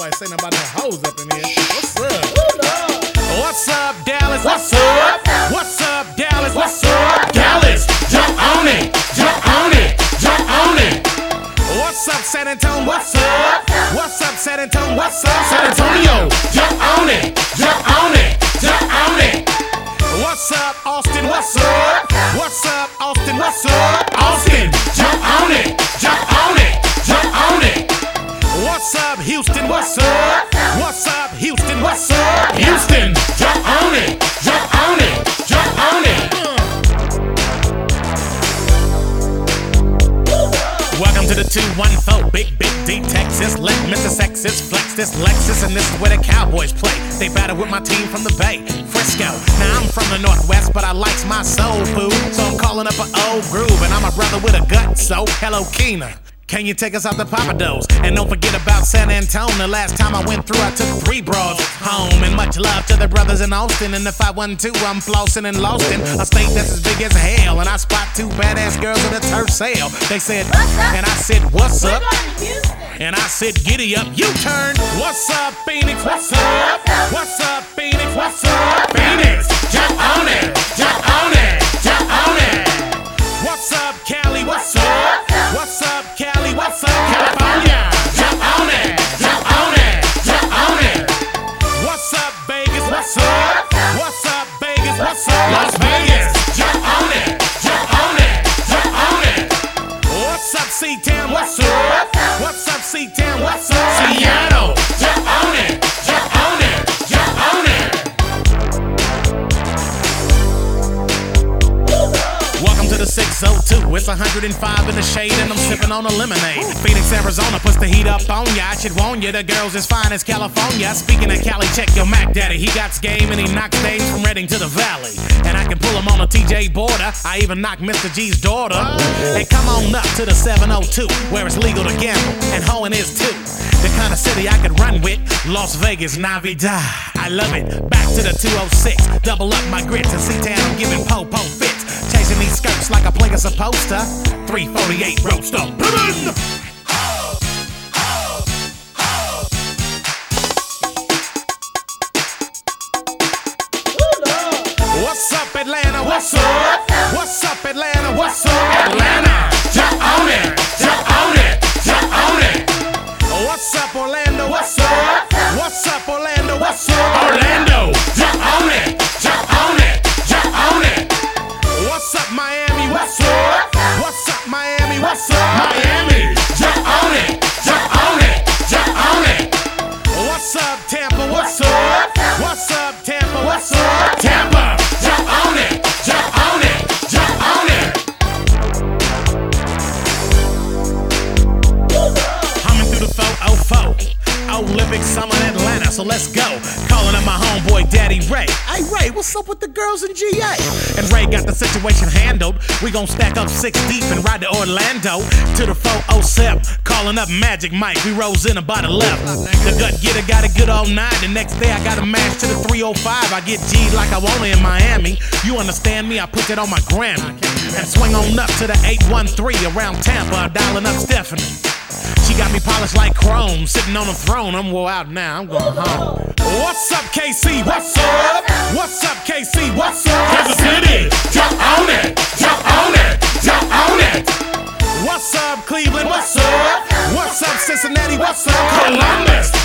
nobody say nothing about no hoes up in here. What's up? What's up, Dallas? What's up? What's up, Dallas? What's up, Dallas? Jump on it, jump on it, jump on it. What's up, San Antonio? What's up? What's up, San Antonio? What's up, San Antonio? Jump on it, jump on it, jump on it. What's up, Austin? What's up? What's up, Austin? What's up, Austin? Jump on it, jump on it, jump on it. What's up, Houston? What's up? What's up, Houston? What's up, Houston? Jump on it, jump on it, jump on it. Welcome to the 214, Big D, Texas. Let Mr. Sexist flex this Lexus, and this is where the Cowboys play. They battle with my team from the Bay, Frisco. Now I'm from the Northwest, but I likes my soul food, so I'm calling up an old groove, and I'm a brother with a gut, so hello, Keena. Can you take us out to Papados? And don't forget about San Antonio. The last time I went through, I took 3 broads home. And much love to the brothers in Austin. And if I wasn't too, I'm flossing and lost in a state that's as big as hell. And I spot 2 badass girls at a turf sale. They said, and I said, what's up? And I said, giddy up, U-turn. What's up, Phoenix? What's up? What's up, Phoenix? What's up, Phoenix? Jump on it, jump on it, jump on it. What's up, Cali? What's up? What's up, Cali? What's up, California? Jump on it, jump on it, jump on it. What's up, Vegas? What's up? What's up, Vegas? What's up, Las Vegas? Jump on it, jump on it, jump on it. What's up, C-Town? What's up? What's up, C-Town? What's up, Seattle? Jump on it, jump on it, jump on it. Welcome to the 602. It's 105 in the shade and I'm sipping on a lemonade. Phoenix, Arizona puts the heat up on ya. I should warn ya, the girl's as fine as California. Speaking of Cali, check your Mac Daddy. He got game and he knocks dames from Redding to the Valley. And I can pull him on a TJ border. I even knock Mr. G's daughter. And come on up to the 702, where it's legal to gamble and hoeing is too. The kind of city I could run with, Las Vegas, Navidad. I love it. Back to the 206, double up my grits and C-Town, I'm giving po-po fits. Chasing these skirts like a player supposed to. 348 roast up. What's up, Atlanta? What's up? What's up, Atlanta? What's up, Atlanta? Jump on it, jump on it, jump on it. What's up, Orlando? What's up? What's up, Orlando? What's up, Orlando? Jump on it, jump on it, jump on it. What's up, Miami? What's up? What's up, Miami? What's up, Miami? Jump on it, jump on it, jump on it. What's up, Tampa? What's up? What's up, Tampa? What's up, Tampa? Jump on it, jump on it, jump on it. Humming through the 404, Olympic Summer in Atlanta, so let's go. Calling up my homeboy Daddy Ray. Hey Ray, what's up with the girls in GA? And Ray got the situation handled. We gon' stack up 6 deep and ride to Orlando to the 407. Calling up Magic Mike, we rose in about 11. The gut getter got it good all night. The next day I got a match to the 305. I get G'd like I want it in Miami. You understand me? I put that on my Grammy. And swing on up to the 813 around Tampa, dialing up Stephanie. She got me polished like chrome, sitting on a throne. I'm wore out now, I'm going home. What's up, KC? What's up? What's up, KC? What's up, Kansas City? Jump on it, jump on it, jump on it. What's up, Cleveland? What's up? What's up, Cincinnati? What's up, Columbus?